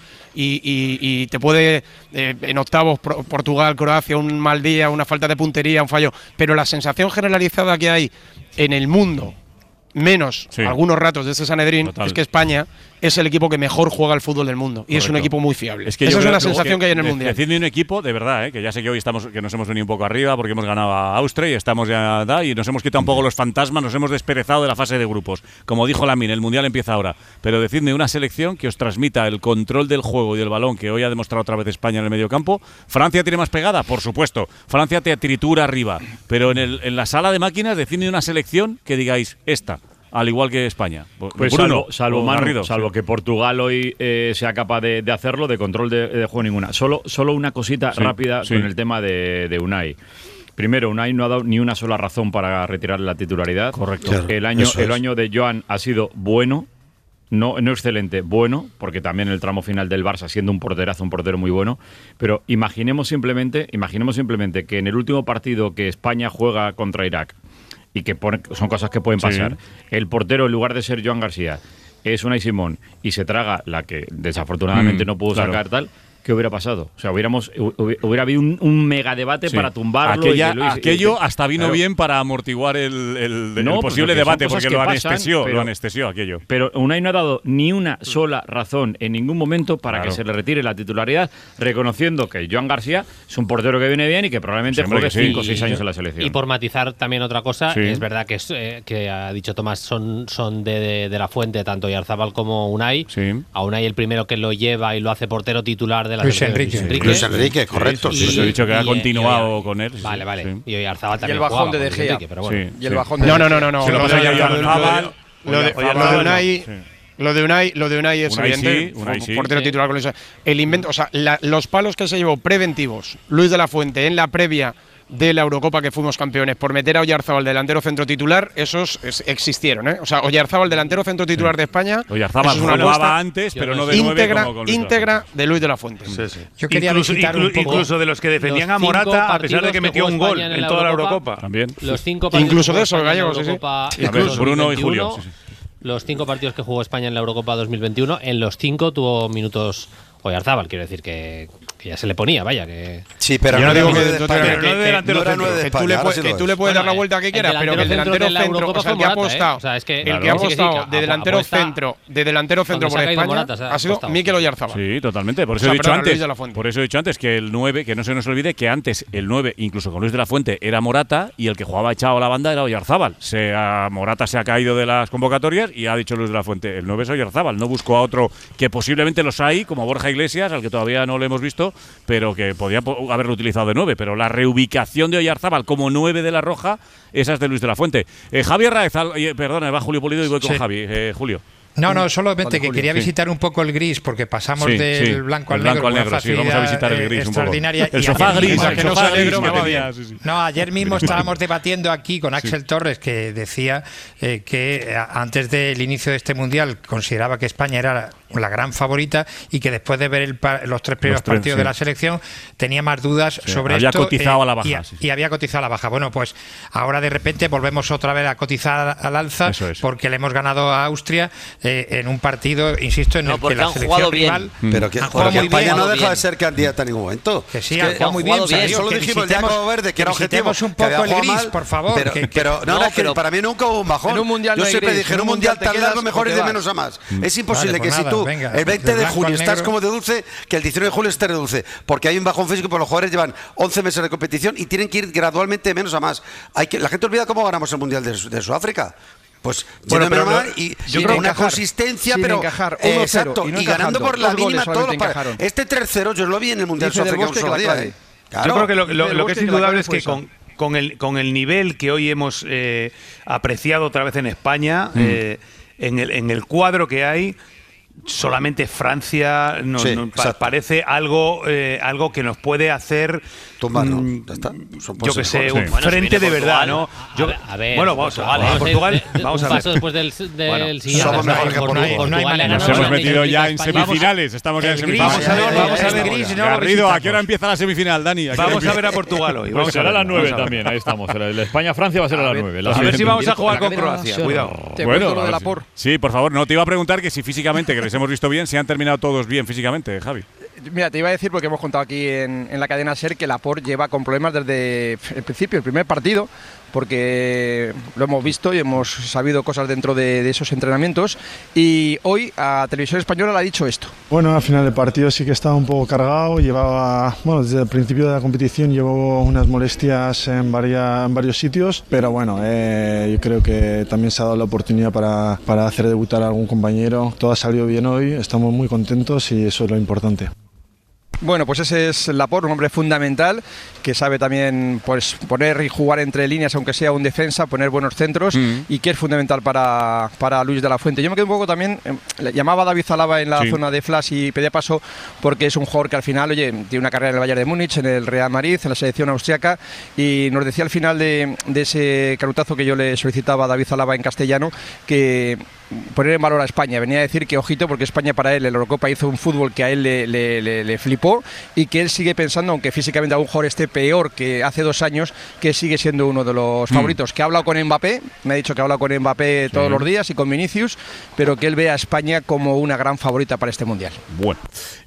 y te puede en octavos Portugal, Croacia, un mal día, una falta de puntería, un fallo, pero la sensación generalizada que hay en el mundo, menos algunos ratos de este Sanedrín, es que España es el equipo que mejor juega al fútbol del mundo. Y es un equipo muy fiable. Es que esa es una sensación que hay en el Mundial. Decidme un equipo, de verdad, que ya sé que hoy que nos hemos venido un poco arriba porque hemos ganado a Austria y estamos ya y nos hemos quitado un poco los fantasmas, nos hemos desperezado de la fase de grupos. Como dijo Lamine, el Mundial empieza ahora. Pero decidme una selección que os transmita el control del juego y del balón que hoy ha demostrado otra vez España en el mediocampo. ¿Francia tiene más pegada? Por supuesto. Francia te tritura arriba. Pero en la sala de máquinas, decidme una selección que digáis esta. Al igual que España. Pues Bruno, salvo que Portugal hoy sea capaz de hacerlo, de control de juego ninguna. Solo una cosita rápida con el tema de Unai. Primero, Unai no ha dado ni una sola razón para retirarle la titularidad. Correcto. Claro, el año de Joan ha sido bueno. No excelente, bueno, porque también el tramo final del Barça, siendo un portero muy bueno, pero imaginemos simplemente que en el último partido que España juega contra Irak, y que son cosas que pueden pasar, el portero, en lugar de ser Joan García, es Unai Simón y se traga la que desafortunadamente no pudo sacar tal, ¿qué hubiera pasado? O sea, hubiera habido un mega debate para tumbarlo. Aquello hasta vino bien para amortiguar el posible debate, porque lo anestesió aquello. Pero Unai no ha dado ni una sola razón en ningún momento para que se le retire la titularidad, reconociendo que Joan García es un portero que viene bien y que probablemente juegue 5 o 6 años en la selección. Y por matizar también otra cosa, es verdad que ha dicho Tomás, son de la fuente tanto Oyarzabal como Unai. A Unai el primero que lo lleva y lo hace portero titular de la Luis Enrique, correcto. He dicho que ha continuado con él. Vale. Y Oyarzabal también. Y el bajón de De Gea. Y el bajón de No. Lo de Unai es evidente. Portero titular con eso. El invento, o sea, los palos que se llevó preventivos Luis de la Fuente en la previa de la Eurocopa que fuimos campeones por meter a Oyarzabal delantero centro titular, esos existieron, ¿eh? O sea, Oyarzabal delantero centro titular de España. Oyarzabal jugaba antes, pero no de íntegra de Luis de la Fuente. Yo quería incluso de los que defendían a Morata, a pesar de que metió un gol en toda la Eurocopa. También. Los 5 partidos incluso de esos gallegos, Bruno y Julio. Los 5 partidos que jugó España en la Eurocopa 2021, en los 5 tuvo minutos Oyarzabal, quiero decir que ya se le ponía, vaya, que... Sí, pero yo no digo que tú le puedes dar la vuelta que quieras, pero que el delantero centro, o sea, el que ha apostado, el que ha apostado de delantero centro por España ha sido Mikel Oyarzabal. Sí, totalmente, por eso he dicho antes que el 9, que no se nos olvide que antes el 9, incluso con Luis de la Fuente, era Morata y el que jugaba echado a la banda era Oyarzabal. Morata se ha caído de las convocatorias y ha dicho Luis de la Fuente, el 9 es Oyarzabal, no buscó a otro que posiblemente los hay, como Borja Iglesias, al que todavía no le hemos visto, pero que podía haberlo utilizado de 9, pero la reubicación de Oyarzabal como 9 de la Roja, esa es de Luis de la Fuente. Javier Raez, perdón, va Julio Pulido y voy con Javi. Julio. No, solamente que quería visitar un poco el gris, porque pasamos del blanco al negro. Vamos a visitar el gris extraordinaria. El sofá gris, No, ayer mismo estábamos debatiendo aquí con Axel Torres, que decía que antes del inicio de este Mundial consideraba que España era la gran favorita y que después de ver los 3 primeros partidos de la selección tenía más dudas sobre había esto. Cotizado a la baja, y había cotizado a la baja. Bueno, pues ahora de repente volvemos otra vez a cotizar al alza porque le hemos ganado a Austria en un partido, insisto, en el que la selección rival pero que España no deja de ser candidata en ningún momento. Que sí, ha jugado muy bien. Solo dijimos ya Cabo Verde que era objetivo. Un poco el gris, por favor. Pero para mí nunca hubo un bajón. Yo siempre dije, en un mundial tan largo mejor ir de menos a más. Es imposible que si tú el 20 de junio estás como de dulce, que el 19 de julio estés de dulce, porque hay un bajón físico, porque los jugadores llevan 11 meses de competición y tienen que ir gradualmente de menos a más. La gente olvida cómo ganamos el mundial de Sudáfrica. Pues yo creo una consistencia, pero exacto, y ganando por la mínima todos los partidos. Este 3-0 yo lo vi en el mundial de Sudáfrica un solo día. Yo creo que lo que es indudable es que con el nivel que hoy hemos apreciado otra vez en España, en el cuadro que hay, solamente Francia parece algo que nos puede hacer yo que sé, un frente de verdad, ¿no? Bueno, vamos a Portugal, vamos a ver. Después del siguiente. Somos mejor que Portugal. Nos hemos metido ya en semifinales, estamos ya en semifinales. Vamos a ver. Garrido, ¿a qué hora empieza la semifinal, Dani? Vamos a ver a Portugal hoy. Pues será a las 9 también, ahí estamos. La España-Francia va a ser a las 9. A ver si vamos a jugar con Croacia, cuidado. Bueno, sí, por favor, no te iba a preguntar que si físicamente, que les hemos visto bien, si han terminado todos bien físicamente, Javi. Mira, te iba a decir, porque hemos contado aquí en la cadena SER, que Laporte lleva con problemas desde el principio, el primer partido, porque lo hemos visto y hemos sabido cosas dentro de esos entrenamientos, y hoy a Televisión Española le ha dicho esto. Bueno, al final del partido sí que estaba un poco cargado, desde el principio de la competición llevó unas molestias en varios sitios, pero bueno, yo creo que también se ha dado la oportunidad para hacer debutar a algún compañero. Todo ha salido bien hoy, estamos muy contentos y eso es lo importante. Bueno, pues ese es Laporte, un hombre fundamental que sabe también pues poner y jugar entre líneas, aunque sea un defensa, poner buenos centros y que es fundamental para Luis de la Fuente. Yo me quedé un poco también, le llamaba a David Alaba en la zona de flash y pedía paso porque es un jugador que al final, tiene una carrera en el Bayern de Múnich, en el Real Madrid, en la selección austriaca, y nos decía al final de ese carutazo que yo le solicitaba a David Alaba en castellano que poner en valor a España. Venía a decir que, ojito, porque España para él en la Eurocopa hizo un fútbol que a él le flipó y que él sigue pensando, aunque físicamente a lo mejor esté peor que hace 2 años, que sigue siendo uno de los favoritos. Que ha hablado con Mbappé, me ha dicho que ha hablado con Mbappé todos los días y con Vinicius, pero que él ve a España como una gran favorita para este Mundial. Bueno,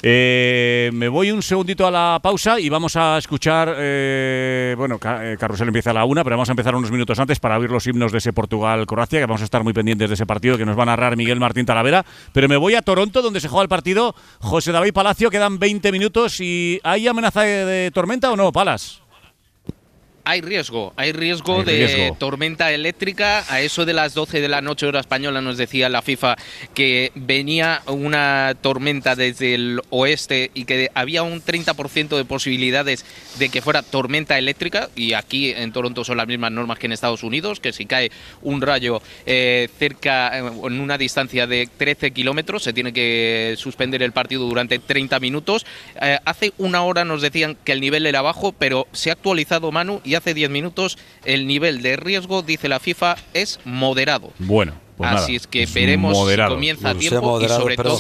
me voy un segundito a la pausa y vamos a escuchar, Carrusel empieza a la 1, pero vamos a empezar unos minutos antes para oír los himnos de ese Portugal-Croacia, que vamos a estar muy pendientes de ese partido que nos va a narrar Miguel Martín Talavera. Pero me voy a Toronto, donde se juega el partido. José David Palacio, quedan 20 minutos y ¿hay amenaza de tormenta o no, Palas? Hay riesgo de tormenta eléctrica. A eso de las 12 de la noche hora española nos decía la FIFA que venía una tormenta desde el oeste y que había un 30% de posibilidades de que fuera tormenta eléctrica, y aquí en Toronto son las mismas normas que en Estados Unidos, que si cae un rayo cerca, en una distancia de 13 kilómetros, se tiene que suspender el partido durante 30 minutos. Hace una hora nos decían que el nivel era bajo, pero se ha actualizado, Manu, y hace 10 minutos el nivel de riesgo, dice la FIFA, es moderado. Bueno, pues así nada, es que veremos moderado. si comienza a tiempo y sobre todo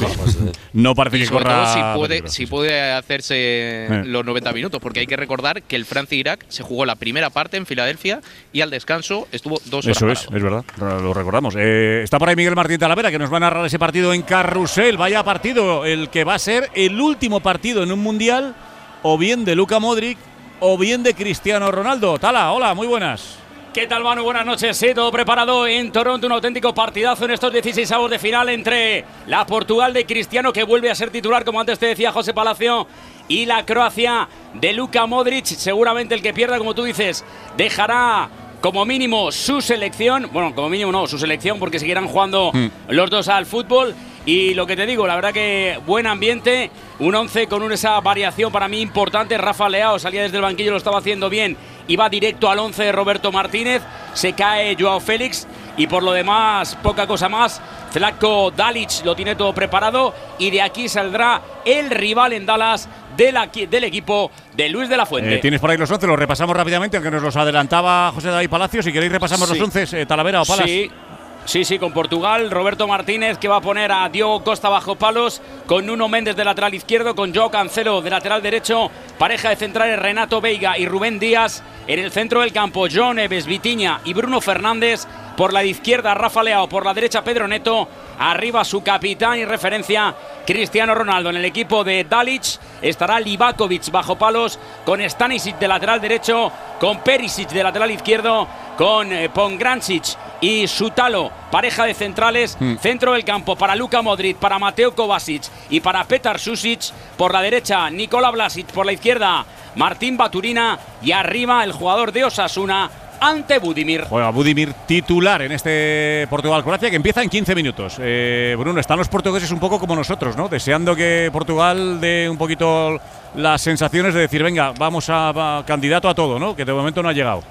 no parece que corra si puede hacerse los 90 minutos, porque hay que recordar que el Francia-Irak se jugó la primera parte en Filadelfia y al descanso estuvo 2 horas. Eso es verdad, lo recordamos. Está por ahí Miguel Martín Talavera, que nos va a narrar ese partido en Carrusel. Vaya partido, el que va a ser el último partido en un mundial, o bien de Luka Modric o bien de Cristiano Ronaldo. Tala, hola, muy buenas. ¿Qué tal, Manu? Buenas noches. Sí, todo preparado en Toronto. Un auténtico partidazo en estos 16avos de final entre la Portugal de Cristiano, que vuelve a ser titular, como antes te decía José Palacio, y la Croacia de Luka Modric. Seguramente el que pierda, como tú dices, dejará como mínimo su selección. Bueno, como mínimo no, su selección, porque seguirán jugando los dos al fútbol. Y lo que te digo, la verdad que buen ambiente, un 11 con esa variación para mí importante. Rafa Leao salía desde el banquillo, lo estaba haciendo bien y va directo al 11 de Roberto Martínez. Se cae Joao Félix y por lo demás poca cosa más. Zlatko Dalic lo tiene todo preparado y de aquí saldrá el rival en Dallas del equipo de Luis de la Fuente. Tienes por ahí los 11, los repasamos rápidamente, aunque nos los adelantaba José David Palacio. Si queréis repasamos los 11, Talavera o Palas. Sí, con Portugal, Roberto Martínez, que va a poner a Diogo Costa bajo palos, con Nuno Méndez de lateral izquierdo, con Joao Cancelo de lateral derecho, pareja de centrales Renato Veiga y Rubén Díaz, en el centro del campo João Neves, Vitinha y Bruno Fernández, por la izquierda Rafa Leao, por la derecha Pedro Neto, arriba su capitán y referencia Cristiano Ronaldo. En el equipo de Dalic estará Livakovic bajo palos, con Stanisic de lateral derecho, con Perisic de lateral izquierdo, con Pongrancic y Sutalo, pareja de centrales. Centro del campo para Luka Modric, para Mateo Kovacic y para Petar Susic. Por la derecha Nikola Vlasic, por la izquierda Martín Baturina y arriba el jugador de Osasuna, Ante Budimir. Juega Budimir titular en este Portugal-Croacia, que empieza en 15 minutos. Bruno, están los portugueses un poco como nosotros, ¿no? Deseando que Portugal dé un poquito las sensaciones de decir, venga, vamos a candidato a todo, ¿no? Que de momento no ha llegado.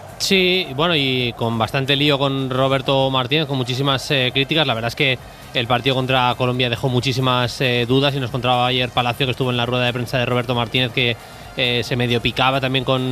Sí, bueno, y con bastante lío con Roberto Martínez, con muchísimas críticas. La verdad es que el partido contra Colombia dejó muchísimas dudas, y nos contaba ayer Palacio, que estuvo en la rueda de prensa de Roberto Martínez, que se medio picaba también con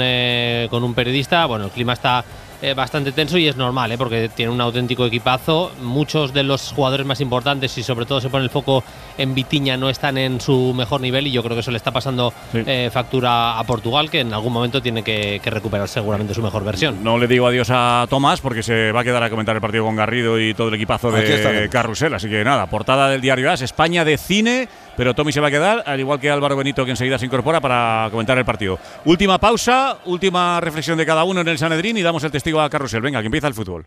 un periodista. Bueno, el clima está bastante tenso y es normal, porque tiene un auténtico equipazo. Muchos de los jugadores más importantes, y sobre todo se pone el foco en Vitinha, no están en su mejor nivel, y yo creo que eso le está pasando factura a Portugal, que en algún momento tiene que recuperar seguramente su mejor versión. No le digo adiós a Tomás, porque se va a quedar a comentar el partido con Garrido y todo el equipazo de Carrusel, así que nada, portada del diario AS, España de cine, pero Tommy se va a quedar, al igual que Álvaro Benito, que enseguida se incorpora para comentar el partido. Última pausa, última reflexión de cada uno en el Sanedrín y damos el testigo a Carrusel. Venga, que empieza el fútbol.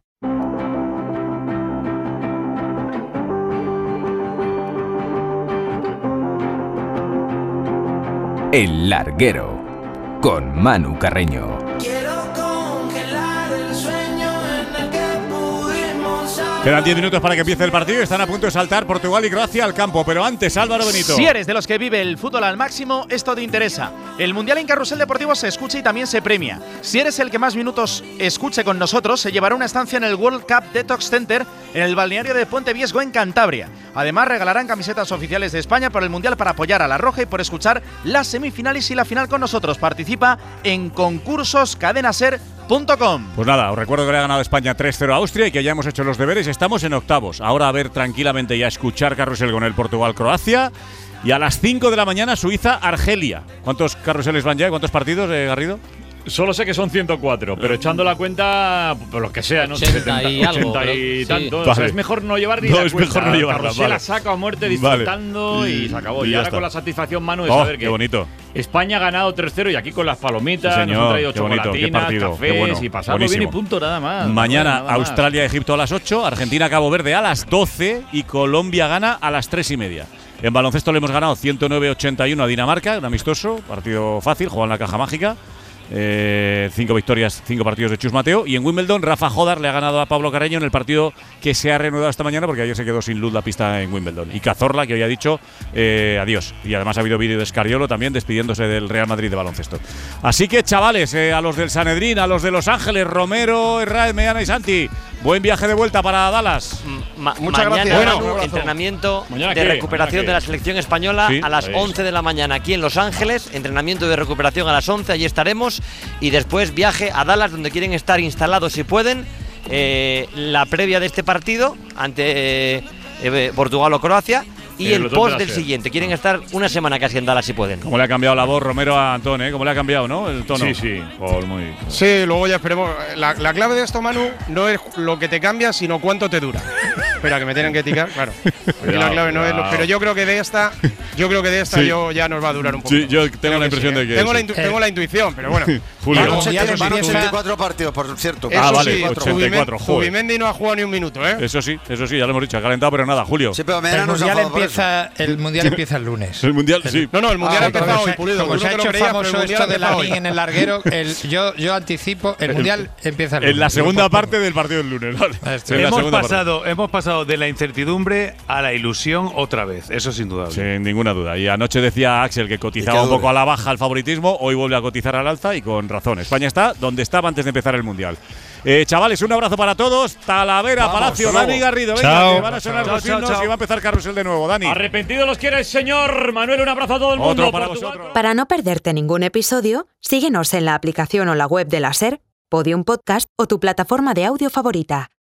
El Larguero, con Manu Carreño. Quedan 10 minutos para que empiece el partido. Están a punto de saltar Portugal y Croacia al campo. Pero antes, Álvaro Benito. Si eres de los que vive el fútbol al máximo, esto te interesa. El Mundial en Carrusel Deportivo se escucha y también se premia. Si eres el que más minutos escuche con nosotros, se llevará una estancia en el World Cup Detox Center en el balneario de Puente Viesgo, en Cantabria. Además, regalarán camisetas oficiales de España por el Mundial para apoyar a la Roja y por escuchar las semifinales y la final con nosotros. Participa en concursos cadenaser.es. betfair.com. Pues nada, os recuerdo que le ha ganado España 3-0 a Austria y que ya hemos hecho los deberes. Estamos en octavos. Ahora a ver tranquilamente y a escuchar carrusel con el Portugal-Croacia. Y a las 5 de la mañana Suiza-Argelia. ¿Cuántos carruseles van ya? ¿Cuántos partidos, Garrido? Solo sé que son 104, pero echando la cuenta, por lo que sea, ¿no? 80 y algo, 80 y pero, tanto. Vale. O sea, es mejor no llevar ni No, la es cuenta. mejor no llevarla, Carrusel vale. la saca a muerte disfrutando Vale. y se acabó. Y Y ya ahora está. con la satisfacción, Manu, de Oh, saber qué que bonito. España ha ganado 3-0 y aquí con las palomitas, Sí, nos señor, han traído qué bonito, qué chocolatinas, partido, cafés qué bueno, y pasando buenísimo. bien y punto, nada más. Mañana Nada más. Australia-Egipto a las 8, Argentina-Cabo Verde a las 12 y Colombia gana a las 3:30. En baloncesto le hemos ganado 109-81 a Dinamarca, un amistoso, partido fácil, jugó en la caja mágica. 5 victorias, 5 partidos de Chus Mateo. Y en Wimbledon, Rafa Jodar le ha ganado a Pablo Carreño en el partido que se ha reanudado esta mañana porque ayer se quedó sin luz la pista en Wimbledon. Y Cazorla, que hoy ha dicho adiós. Y además ha habido vídeo de Escariolo también despidiéndose del Real Madrid de baloncesto. Así que, chavales, a los del Sanedrín, a los de Los Ángeles, Romero, Herrera, Meana y Santi, buen viaje de vuelta para Dallas. Muchas gracias. Bueno, entrenamiento ¿Mañana de qué? recuperación de la selección española Sí, a las pues. 11 de la mañana aquí en Los Ángeles. Entrenamiento de recuperación a las 11, allí estaremos. Y después viaje a Dallas, donde quieren estar instalados si pueden. La previa de este partido ante Portugal o Croacia. Y el post del siguiente. Quieren estar una semana casi en Dallas si pueden. Cómo le ha cambiado la voz Romero a Antón, ¿eh? Cómo le ha cambiado, ¿no? El tono. Sí, sí. Muy. Sí, luego ya esperemos. La clave de esto, Manu, no es lo que te cambia, sino cuánto te dura. Espera, que me tienen que ticar, claro. Aquí la clave no es pero yo creo que de esta, Sí. ya nos va a durar un poco. Sí, yo tengo la impresión de que tengo la intuición, pero bueno. Julio. Van 84 partidos, por cierto. Eso vale, sí, 84, joder. Zubimendi no ha jugado ni un minuto, ¿eh? Eso sí, ya lo hemos dicho, ha calentado, pero nada, Julio. Sí, pero mañana nos ha El Mundial empieza el lunes. El Mundial, sí. No, el Mundial ha empezado hoy, Pulido. Como se ha Tú no te hecho lo creías, pero famoso el Mundial esto de ha empezado Lanín hoy. en el larguero, yo anticipo, el Mundial empieza el lunes. En la segunda parte del partido del lunes, ¿vale? En la segunda parte. Hemos pasado de la incertidumbre a la ilusión otra vez, eso sin duda. Sin ninguna duda. Y anoche decía Axel que cotizaba un poco a la baja el favoritismo, hoy vuelve a cotizar al alza y con razón. España está donde estaba antes de empezar el Mundial. Chavales, un abrazo para todos. Talavera, Vamos, Palacio, hasta luego. Dani Garrido. Venga, Chao. que van a sonar Chao, los chao, himnos chao. y va a empezar Carrusel de nuevo. Dani. Arrepentido los quiere el señor Manuel. Un abrazo a todo el mundo. Otro para Portugal. vosotros. Para no perderte ningún episodio, síguenos en la aplicación o la web de la SER, Podium Podcast o tu plataforma de audio favorita.